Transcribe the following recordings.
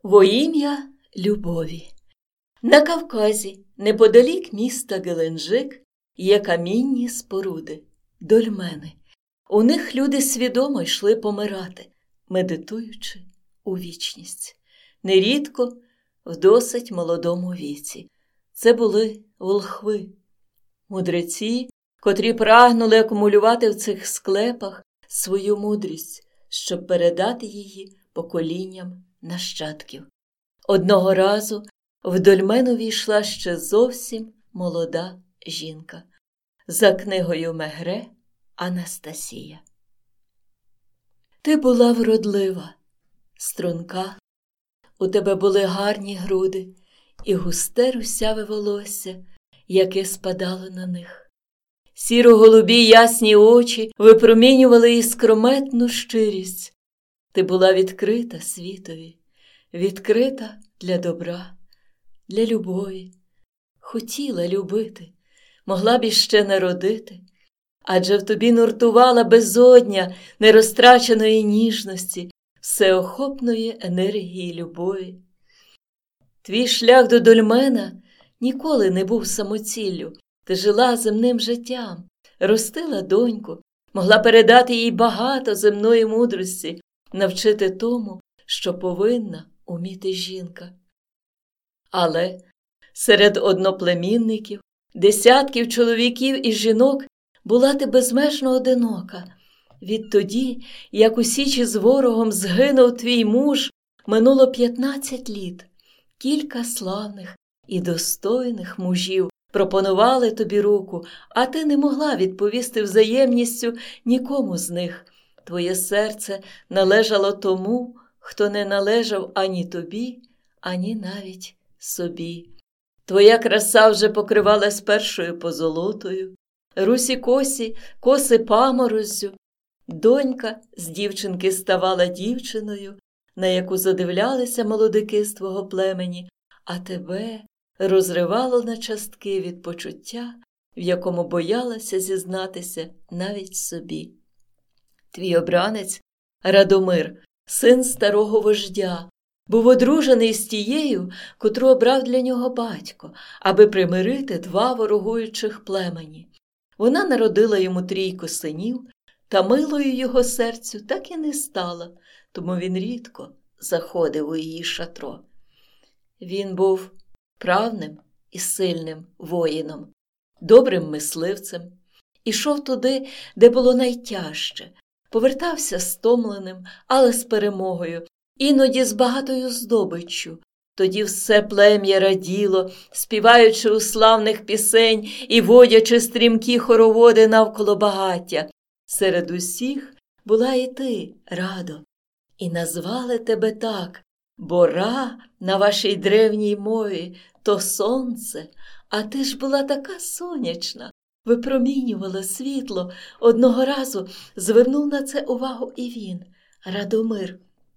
Во ім'я любові. На Кавказі, неподалік міста Геленджик, є камінні споруди, дольмени. У них люди свідомо йшли помирати, медитуючи у вічність. Нерідко в досить молодому віці. Це були волхви, мудреці, котрі прагнули акумулювати в цих склепах свою мудрість, щоб передати її поколінням нащадків. Одного разу в дольмен увійшла ще зовсім молода жінка. За книгою Мегре Анастасія. Ти була вродлива, струнка, у тебе були гарні груди і густе русяве волосся, яке спадало на них. Сіро-голубі ясні очі випромінювали іскрометну щирість. Ти була відкрита світові, відкрита для добра, для любові. Хотіла любити, могла б іще народити, адже в тобі нуртувала безодня нерозтраченої ніжності, всеохопної енергії любові. Твій шлях до дольмена ніколи не був самоціллю. Ти жила земним життям, ростила доньку, могла передати їй багато земної мудрості, навчити тому, що повинна уміти жінка. Але серед одноплемінників, десятків чоловіків і жінок була ти безмежно одинока. Відтоді, як у січі з ворогом згинув твій муж, минуло 15 літ. Кілька славних і достойних мужів пропонували тобі руку, а ти не могла відповісти взаємністю нікому з них. Твоє серце належало тому, хто не належав ані тобі, ані навіть собі. Твоя краса вже покривалась першою позолотою, русі коси памороззю. Донька з дівчинки ставала дівчиною, на яку задивлялися молодики з твого племені, а тебе розривало на частки від почуття, в якому боялася зізнатися навіть собі. Твій обранець Радомир, син старого вождя, був одружений з тією, котру обрав для нього батько, аби примирити два ворогуючих племені. Вона народила йому 3 синів, та милою його серцю так і не стала, тому він рідко заходив у її шатро. Він був правним і сильним воїном, добрим мисливцем, ішов туди, де було найтяжче, повертався стомленим, але з перемогою, іноді з багатою здобиччю. Тоді все плем'я раділо, співаючи у славних пісень і водячи стрімкі хороводи навколо багаття. Серед усіх була і ти, Радо, і назвали тебе так, бо Ра на вашій древній мові то сонце, а ти ж була така сонячна, випромінювала світло. Одного разу звернув на це увагу і він, Радомир.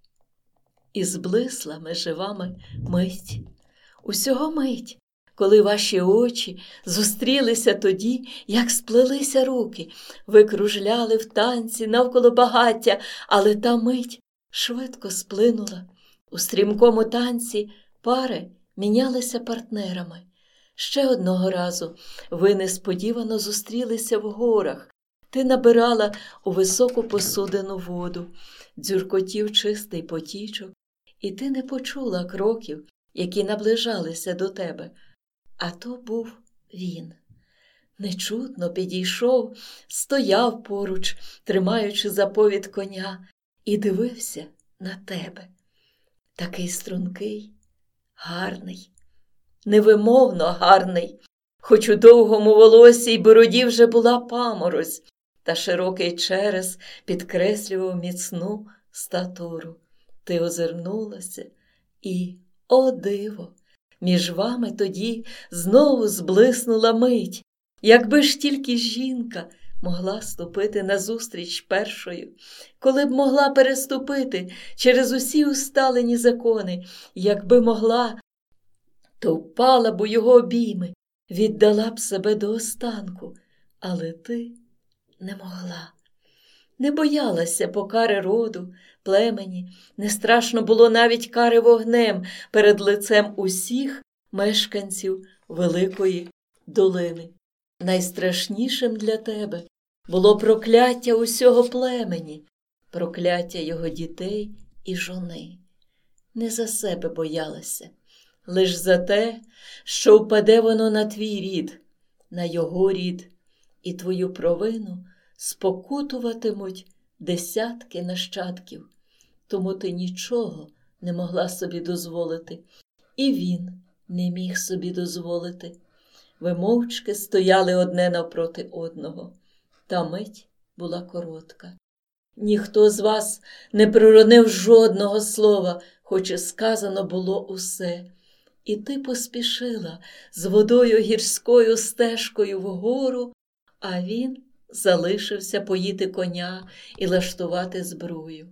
І зблисла межи вами мить, усього мить, коли ваші очі зустрілися тоді, як сплелися руки, ви кружляли в танці навколо багаття, але та мить швидко сплинула. У стрімкому танці пари мінялися партнерами. Ще одного разу ви несподівано зустрілися в горах. Ти набирала у високу посудину воду, дзюркотів чистий потічок, і ти не почула кроків, які наближалися до тебе. А то був він. Нечутно підійшов, стояв поруч, тримаючи за повід коня, і дивився на тебе. Такий стрункий, гарний, невимовно гарний, хоч у довгому волосі й бороді вже була паморозь, та широкий черес підкреслював міцну статуру. Ти озирнулася і, о диво, між вами тоді знову зблиснула мить. Якби ж тільки жінка могла ступити назустріч першою, коли б могла переступити через усі усталені закони, якби могла, то впала б у його обійми, віддала б себе до останку, але ти не могла. Не боялася покари роду, племені не страшно було навіть кари вогнем перед лицем усіх мешканців Великої долини. Найстрашнішим для тебе було прокляття усього племені, прокляття його дітей і жони. Не за себе боялася, лиш за те, що впаде воно на твій рід, на його рід, і твою провину спокутуватимуть десятки нащадків. Тому ти нічого не могла собі дозволити, і він не міг собі дозволити. Ви мовчки стояли одне навпроти одного. Та мить була коротка. Ніхто з вас не проронив жодного слова, хоч і сказано було усе. І ти поспішила з водою гірською стежкою вгору, а він залишився поїти коня і лаштувати зброю.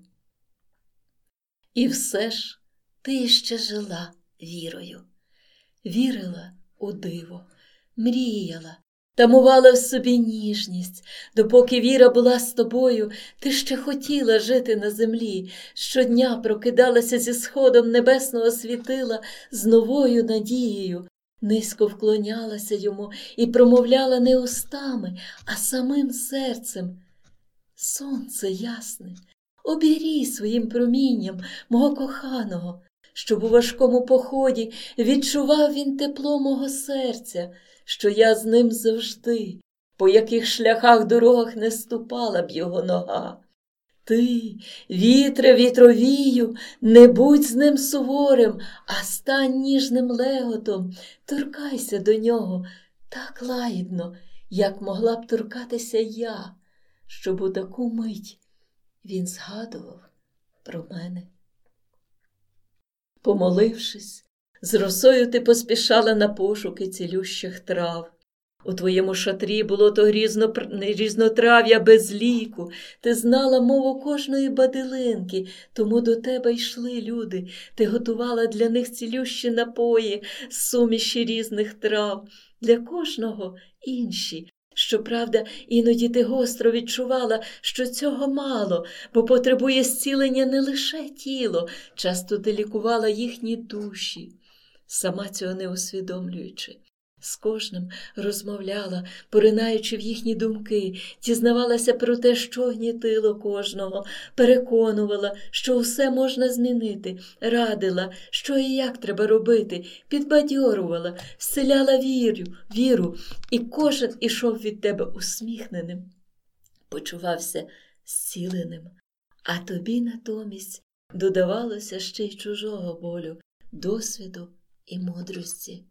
І все ж ти ще жила вірою. Вірила у диво, мріяла, тамувала в собі ніжність. Допоки віра була з тобою, ти ще хотіла жити на землі. Щодня прокидалася зі сходом небесного світила з новою надією. Низько вклонялася йому і промовляла не устами, а самим серцем. Сонце ясне, обігрій своїм промінням мого коханого, щоб у важкому поході відчував він тепло мого серця, що я з ним завжди, по яких шляхах дорогах не ступала б його нога. Ти, вітре вітровію, не будь з ним суворим, а стань ніжним леготом, торкайся до нього так лагідно, як могла б торкатися я, щоб у таку мить він згадував про мене. Помолившись, з росою ти поспішала на пошуки цілющих трав. У твоєму шатрі було то різнотрав'я без ліку. Ти знала мову кожної бадилинки, тому до тебе йшли люди. Ти готувала для них цілющі напої, суміші різних трав. Для кожного інші. Щоправда, іноді ти гостро відчувала, що цього мало, бо потребує зцілення не лише тіло. Часто ти лікувала їхні душі, сама цього не усвідомлюючи. З кожним розмовляла, поринаючи в їхні думки, дізнавалася про те, що гнітило кожного, переконувала, що усе можна змінити, радила, що і як треба робити, підбадьорувала, зціляла віру, і кожен ішов від тебе усміхненим, почувався зціленим, а тобі натомість додавалося ще й чужого болю, досвіду і мудрості.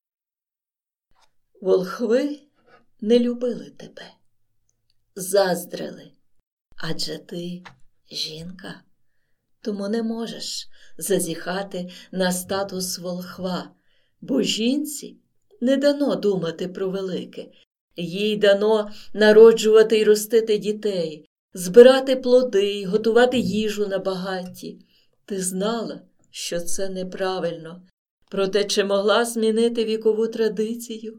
Волхви не любили тебе, заздрили, адже ти жінка, тому не можеш зазіхати на статус волхва, бо жінці не дано думати про велике, їй дано народжувати й ростити дітей, збирати плоди й готувати їжу на багатті. Ти знала, що це неправильно, проте чи могла змінити вікову традицію?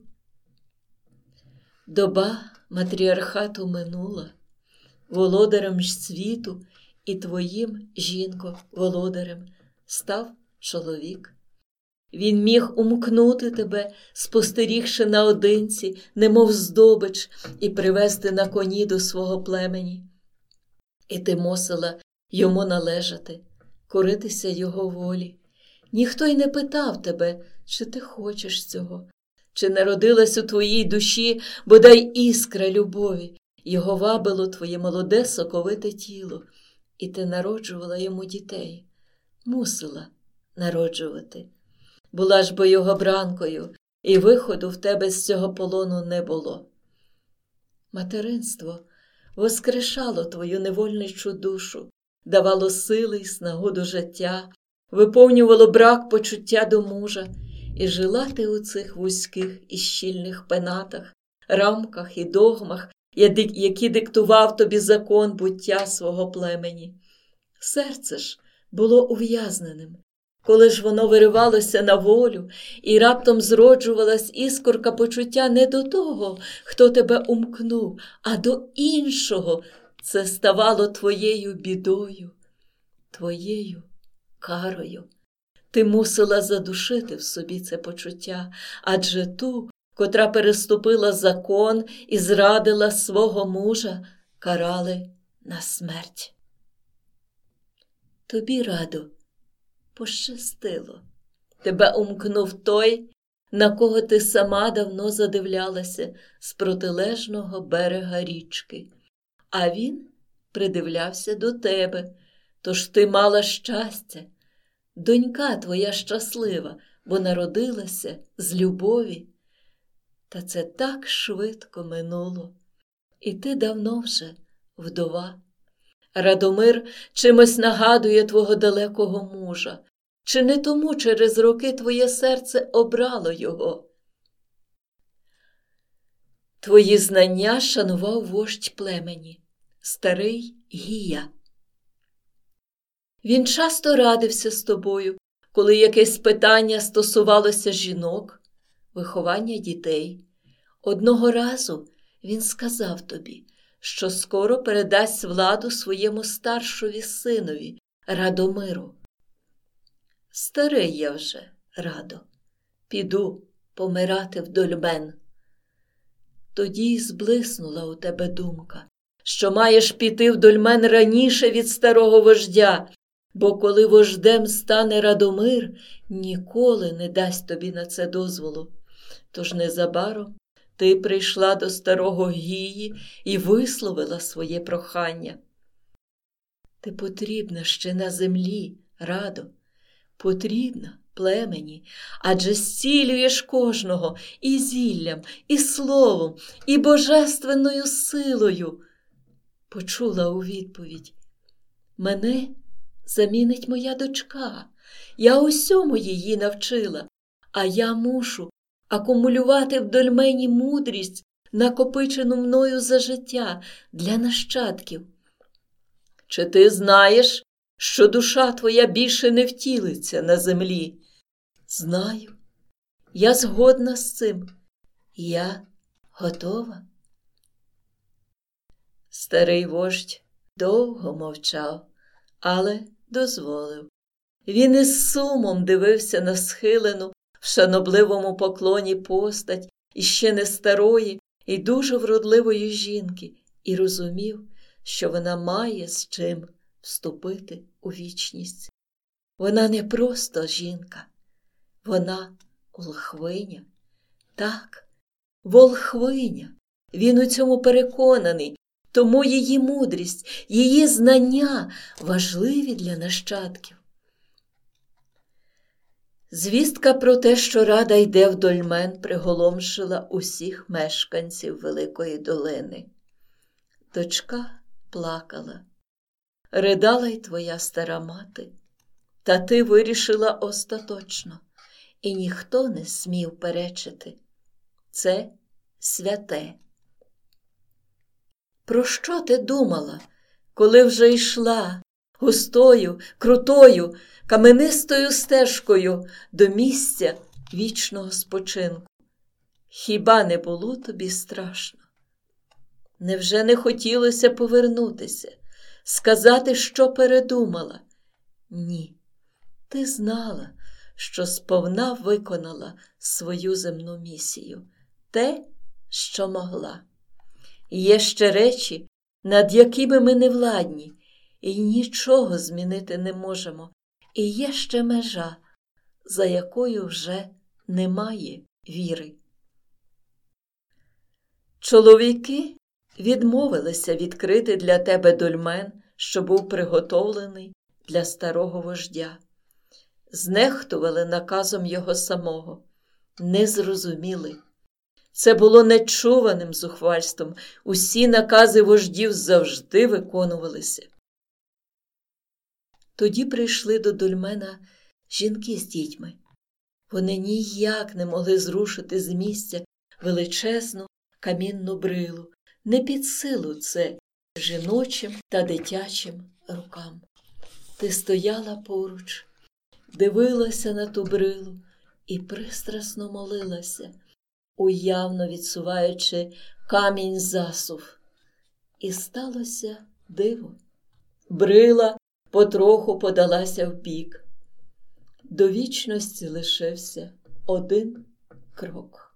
Доба матріархату минула, володарем ж світу і твоїм, жінко, володарем став чоловік. Він міг умкнути тебе, спостерігши наодинці, немов здобич, і привести на коні до свого племені. І ти мусила йому належати, коритися його волі. Ніхто й не питав тебе, чи ти хочеш цього. Чи народилась у твоїй душі бодай іскра любові, його вабило твоє молоде соковите тіло, і ти народжувала йому дітей, мусила народжувати. Була ж бо його бранкою, і виходу в тебе з цього полону не було. Материнство воскрешало твою невольничу душу, давало сили й снагу до життя, виповнювало брак почуття до мужа, і жила ти у цих вузьких і щільних пенатах, рамках і догмах, які диктував тобі закон буття свого племені. Серце ж було ув'язненим. Коли ж воно виривалося на волю, і раптом зроджувалась іскорка почуття не до того, хто тебе умкнув, а до іншого, це ставало твоєю бідою. твоєю карою. Ти мусила задушити в собі це почуття, адже ту, котра переступила закон і зрадила свого мужа, карали на смерть. Тобі, Радо, пощастило. Тебе умкнув той, на кого ти сама давно задивлялася з протилежного берега річки. А він придивлявся до тебе, тож ти мала щастя. Донька твоя щаслива, бо народилася з любові. Та це так швидко минуло, і ти давно вже вдова. Радомир чимось нагадує твого далекого мужа. Чи не тому через роки твоє серце обрало його? Твої знання шанував вождь племені, старий Гія. Він часто радився з тобою, коли якесь питання стосувалося жінок, виховання дітей. Одного разу він сказав тобі, що скоро передасть владу своєму старшові синові Радомиру. Старий я вже, Радо, піду помирати в Дольмен. Тоді зблиснула у тебе думка, що маєш піти в Дольмен раніше від старого вождя, бо коли вождем стане Радомир, ніколи не дасть тобі на це дозволу. Тож незабаром ти прийшла до старого Гії і висловила своє прохання. Ти потрібна ще на землі, Радо, потрібна племені, адже зцілюєш кожного і зіллям, і словом, і божественною силою. Почула у відповідь: мене замінить моя дочка, я усьому її навчила, а я мушу акумулювати в Дольмені мудрість, накопичену мною за життя для нащадків. Чи ти знаєш, що душа твоя більше не втілиться на землі? Знаю. Я згодна з цим. Я готова. Старий вождь довго мовчав, але дозволив. Він із сумом дивився на схилену в шанобливому поклоні постать іще не старої і дуже вродливої жінки і розумів, що вона має з чим вступити у вічність. Вона не просто жінка, вона волхвиня. Так, волхвиня. Він у цьому переконаний, тому її мудрість, її знання важливі для нащадків. Звістка про те, що Рада йде в Дольмен, приголомшила усіх мешканців Великої долини. Дочка плакала. Ридала й твоя стара мати. Та ти вирішила остаточно, і ніхто не смів перечити. Це святе. Про що ти думала, коли вже йшла густою, крутою, каменистою стежкою до місця вічного спочинку? Хіба не було тобі страшно? Невже не хотілося повернутися, сказати, що передумала? Ні, ти знала, що сповна виконала свою земну місію, те, що могла. Є ще речі, над якими ми не владні, і нічого змінити не можемо. І є ще межа, за якою вже немає віри. Чоловіки відмовилися відкрити для тебе Дольмен, що був приготовлений для старого вождя. Знехтували наказом його самого, не зрозуміли. Це було нечуваним зухвальством, усі накази вождів завжди виконувалися. Тоді прийшли до Дольмена жінки з дітьми. Вони ніяк не могли зрушити з місця величезну камінну брилу, не під силу це жіночим та дитячим рукам. Ти стояла поруч, дивилася на ту брилу і пристрасно молилася, уявно відсуваючи камінь засув. І сталося диво. Брила потроху подалася вбік. До вічності лишився один крок.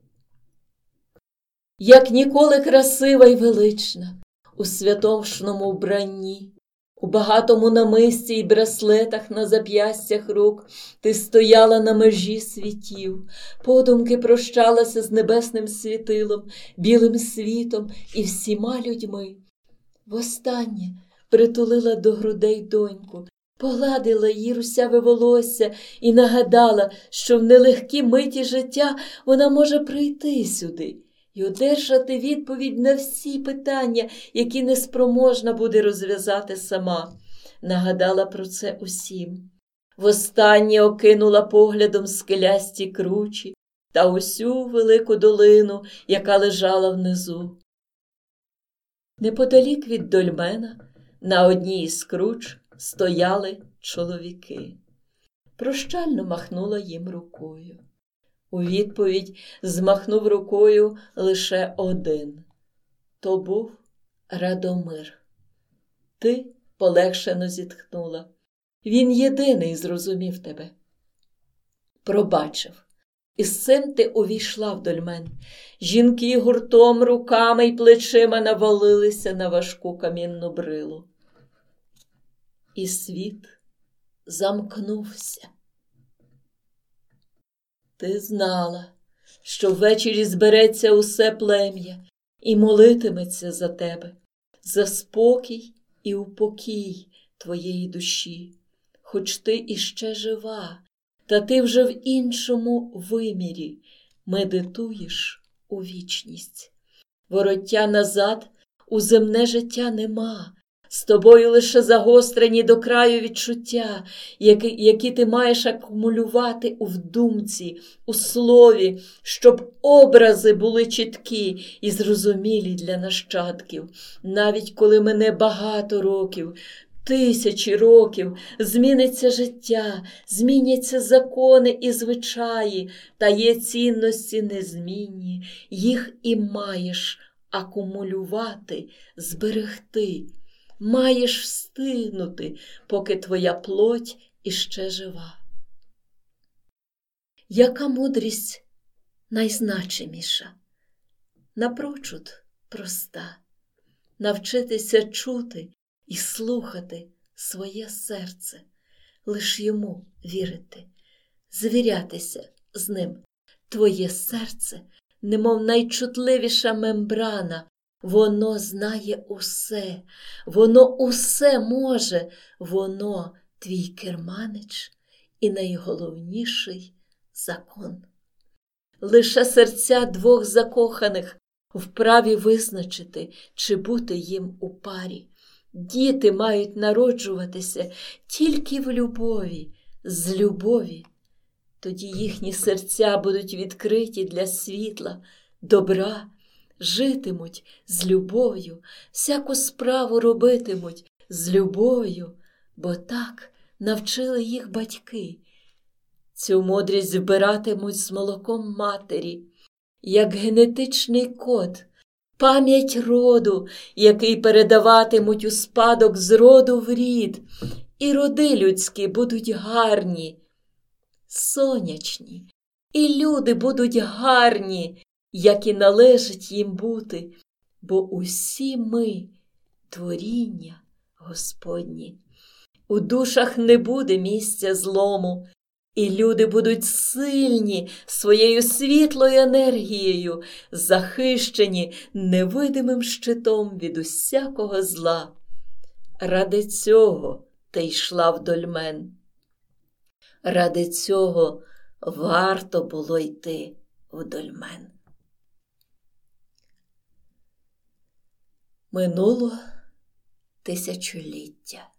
Як ніколи красива й велична, у святошному вбранні, у багатому намисті й браслетах на зап'ястях рук ти стояла на межі світів, подумки прощалася з небесним світилом, білим світом і всіма людьми. Востаннє притулила до грудей доньку, погладила її русяве волосся і нагадала, що в нелегкі миті життя вона може прийти сюди і одержати відповідь на всі питання, які неспроможна буде розв'язати сама. Нагадала про це усім. Востаннє окинула поглядом скелясті кручі та усю велику долину, яка лежала внизу. Неподалік від дольмена на одній із круч стояли чоловіки. Прощально махнула їм рукою. У відповідь змахнув рукою лише один. То був Радомир. Ти полегшено зітхнула. Він єдиний зрозумів тебе. Пробачив. І з цим ти увійшла в дольмен. Жінки гуртом, руками й плечима навалилися на важку камінну брилу. І світ замкнувся. Ти знала, що ввечері збереться усе плем'я і молитиметься за тебе, за спокій і упокій твоєї душі. Хоч ти іще жива, та ти вже в іншому вимірі медитуєш у вічність. Вороття назад у земне життя нема. З тобою лише загострені до краю відчуття, які ти маєш акумулювати у думці, у слові, щоб образи були чіткі і зрозумілі для нащадків. Навіть коли мине багато років, тисячі років, зміниться життя, зміняться закони і звичаї, та є цінності незмінні, їх і маєш акумулювати, зберегти. Маєш встигнути, поки твоя плоть іще жива. Яка мудрість найзначиміша? Напрочуд проста. Навчитися чути і слухати своє серце, лиш йому вірити, звірятися з ним. Твоє серце, немов найчутливіша мембрана, воно знає усе, воно усе може, воно твій керманич і найголовніший закон. Лише серця двох закоханих вправі визначити, чи бути їм у парі. Діти мають народжуватися тільки в любові, з любові. Тоді їхні серця будуть відкриті для світла, добра, житимуть з любов'ю, всяку справу робитимуть з любов'ю, бо так навчили їх батьки. Цю мудрість вбиратимуть з молоком матері, як генетичний код, пам'ять роду, який передаватимуть у спадок з роду в рід, і роди людські будуть гарні, сонячні, і люди будуть гарні, як і належить їм бути, бо усі ми – творіння Господні. У душах не буде місця злому, і люди будуть сильні своєю світлою енергією, захищені невидимим щитом від усякого зла. Ради цього ти йшла в дольмен. Ради цього варто було йти в дольмен. Минуло тисячоліття.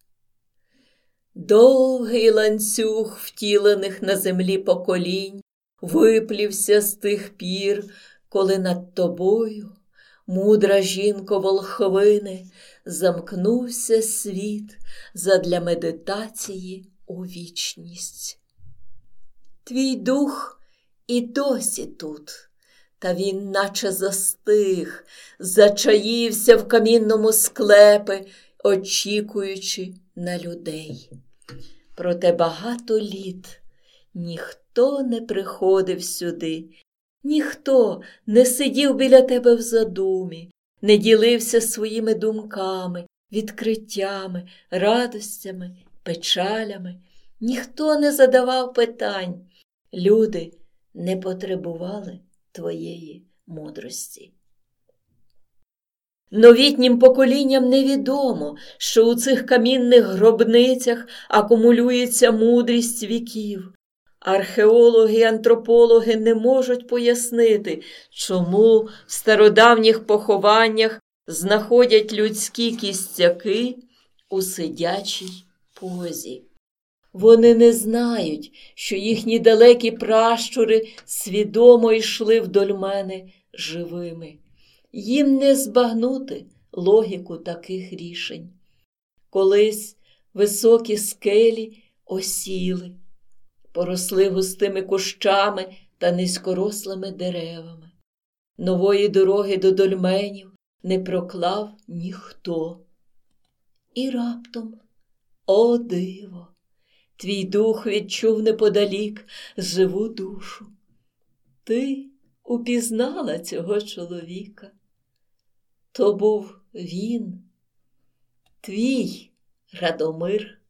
Довгий ланцюг втілених на землі поколінь виплівся з тих пір, коли над тобою, мудра жінко волхвини, замкнувся світ задля медитації у вічність. Твій дух і досі тут, та він наче застиг, зачаївся в камінному склепі очікуючи на людей. Проте багато літ ніхто не приходив сюди, ніхто не сидів біля тебе в задумі, не ділився своїми думками, відкриттями, радостями, печалями. Ніхто не задавав питань. Люди не потребували твоєї мудрості. Новітнім поколінням невідомо, що у цих камінних гробницях акумулюється мудрість віків. Археологи і антропологи не можуть пояснити, чому в стародавніх похованнях знаходять людські кістяки у сидячій позі. Вони не знають, що їхні далекі пращури свідомо йшли в дольмени живими. Їм не збагнути логіку таких рішень. Колись високі скелі осіли, поросли густими кущами та низькорослими деревами. Нової дороги до дольменів не проклав ніхто. І раптом, о диво, твій дух відчув неподалік живу душу. Ти упізнала цього чоловіка. То був він, твій Радомир.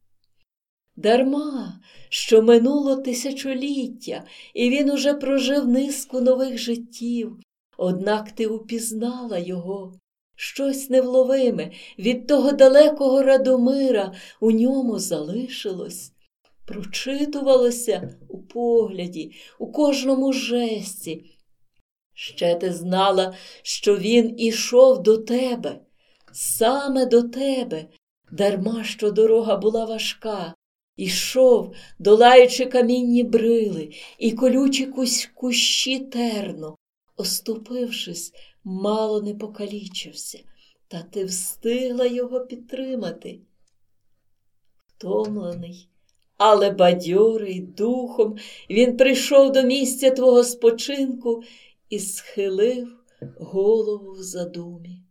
Дарма, що минуло тисячоліття, і він уже прожив низку нових життів, однак ти упізнала його. Щось невловиме від того далекого Радомира у ньому залишилось. Прочитувалося у погляді, у кожному жесті. Ще ти знала, що він ішов до тебе, саме до тебе, дарма що дорога була важка. Ішов, долаючи камінні брили і колючі кущі терну. Оступившись, мало не покалічився, та ти встигла його підтримати. Втомлений, але бадьорий духом, він прийшов до місця твого спочинку і схилив голову в задумі.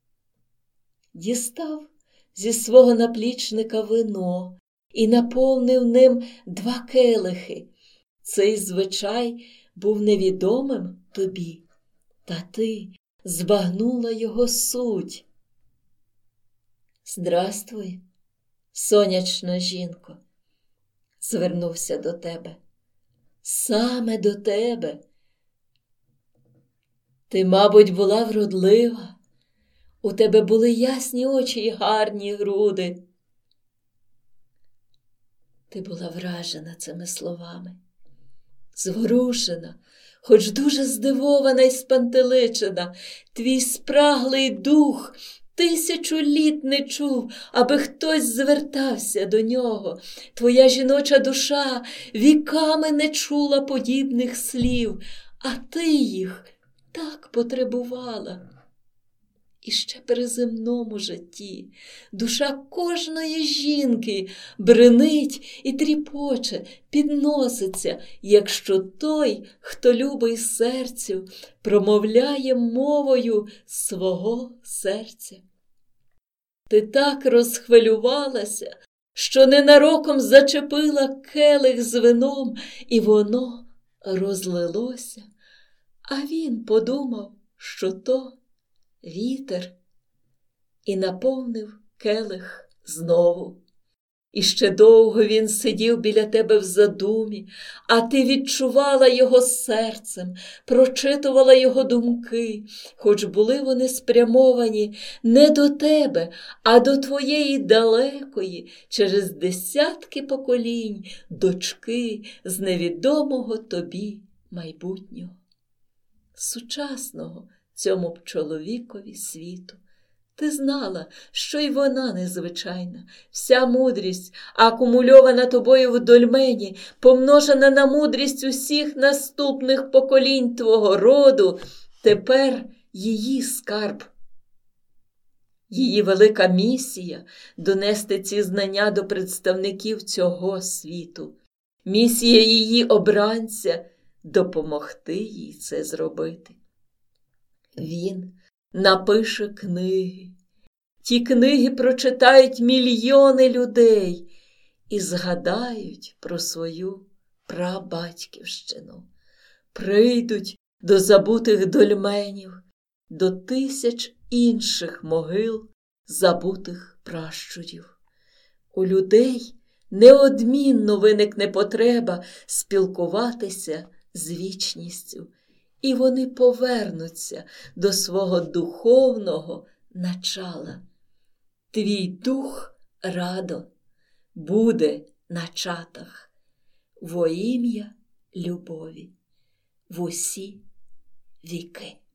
Дістав зі свого наплічника вино і наповнив ним 2 келихи. Цей звичай був невідомим тобі, та ти збагнула його суть. «Здравствуй, сонячна жінко», – звернувся до тебе. Саме до тебе. Ти, мабуть, була вродлива, у тебе були ясні очі й гарні груди. Ти була вражена цими словами, зворушена, хоч дуже здивована й спантеличена. Твій спраглий дух 1000 літ не чув, аби хтось звертався до нього. Твоя жіноча душа віками не чула подібних слів, а ти їх так потребувала. І ще при земному житті душа кожної жінки бринить і тріпоче, підноситься, якщо той, хто любить серцю, промовляє мовою свого серця. Ти так розхвилювалася, що ненароком зачепила келих з вином, і воно розлилося. А він подумав, що то вітер, і наповнив келих знову. І ще довго він сидів біля тебе в задумі, а ти відчувала його серцем, прочитувала його думки, хоч були вони спрямовані не до тебе, а до твоєї далекої, через десятки поколінь, дочки з невідомого тобі майбутнього. Сучасного цьому б чоловікові світу. Ти знала, що й вона незвичайна. Вся мудрість, акумульована тобою в дольмені, помножена на мудрість усіх наступних поколінь твого роду, тепер її скарб. Її велика місія – донести ці знання до представників цього світу. Місія її обранця – допомогти їй це зробити. Він напише книги. Ті книги прочитають мільйони людей і згадають про свою прабатьківщину. Прийдуть до забутих дольменів, до тисяч інших могил забутих пращурів. У людей неодмінно виникне потреба спілкуватися з вічністю, і вони повернуться до свого духовного начала. Твій дух радо буде на чатах во ім'я любові в усі віки.